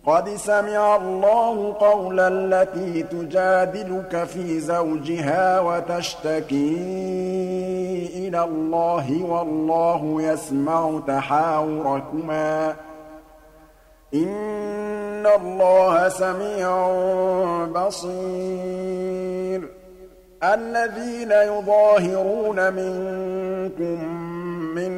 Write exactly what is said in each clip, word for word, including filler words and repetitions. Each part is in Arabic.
قَدْ سَمِعَ اللَّهُ قَوْلَ الَّتِي تُجَادِلُكَ فِي زَوْجِهَا وَتَشْتَكِي إِلَى اللَّهِ وَاللَّهُ يَسْمَعُ تَحَاوُرَكُمَا ۚ إِنَّ اللَّهَ سَمِيعٌ بَصِيرٌ الَّذِينَ يُظَاهِرُونَ مِنكُم مِّن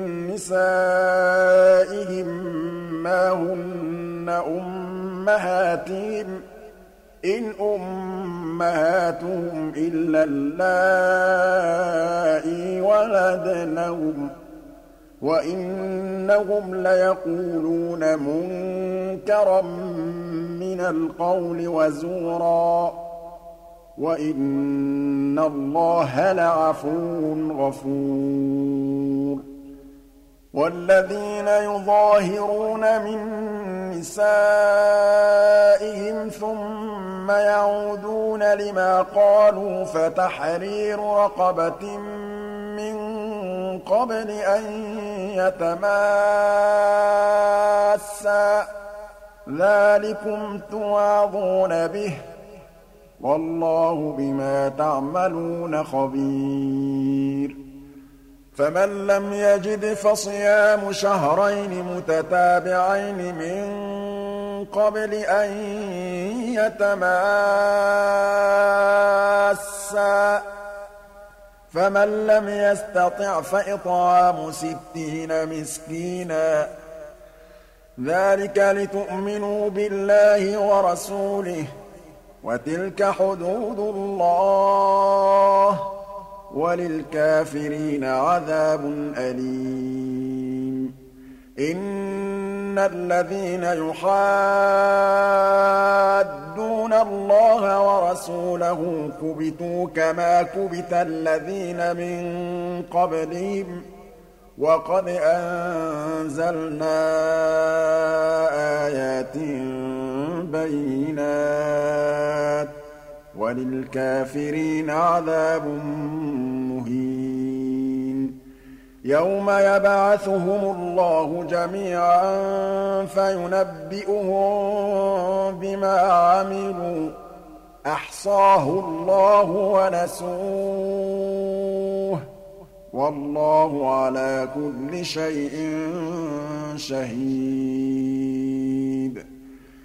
نِّسَائِهِم مَّا هُنَّ أُمَّهَاتِهِمْ ۖ إِنْ أُمَّهَاتُهُمْ إِلَّا اللَّائِي وَلَدْنَهُمْ ۚ وَإِنَّهُمْ لَيَقُولُونَ مُنكَرًا مِّنَ الْقَوْلِ وَزُورًا ۚ وَإِنَّ اللَّهَ لَعَفُوٌّ غَفُورٌ وَالَّذِينَ يُظَاهِرُونَ مِن نِّسَائِهِمْ ثُمَّ يَعُودُونَ لِمَا قَالُوا فَتَحْرِيرُ رَقَبَةٍ مِّن قَبْلِ أَن يَتَمَاسَّا ۚ ذَٰلِكُمْ تُوعَظُونَ بِهِ ۚ وَاللَّهُ بِمَا تَعْمَلُونَ خَبِيرٌ فَمَن لَّمْ يَجِدْ فَصِيَامُ شَهْرَيْنِ مُتَتَابِعَيْنِ مِن قَبْلِ أَن يَتَمَاسَّا ۖ فَمَن لَّمْ يَسْتَطِعْ فَإِطْعَامُ سِتِّينَ مِسْكِينًا ۚ ذَٰلِكَ لِتُؤْمِنُوا بِاللَّهِ وَرَسُولِهِ ۚ وَتِلْكَ حُدُودُ اللَّهِ ۗ وَلِلْكَافِرِينَ عَذَابٌ أَلِيمٌ إِنَّ الَّذِينَ يُحَادُّونَ اللَّهَ وَرَسُولَهُ كُبِتُوا كَمَا كُبِتَ الَّذِينَ مِن قَبْلِهِمْ ۚ وَقَدْ أَنزَلْنَا آيَاتٍ بَيِّنَاتٍ ۚ وَلِلْكَافِرِينَ عَذَابٌ مُّهِينٌ يَوْمَ يَبْعَثُهُمُ اللَّهُ جَمِيعًا فَيُنَبِّئُهُم بِمَا عَمِلُوا ۚ أَحْصَاهُ اللَّهُ وَنَسُوهُ ۚ وَاللَّهُ عَلَىٰ كُلِّ شَيْءٍ شَهِيدٌ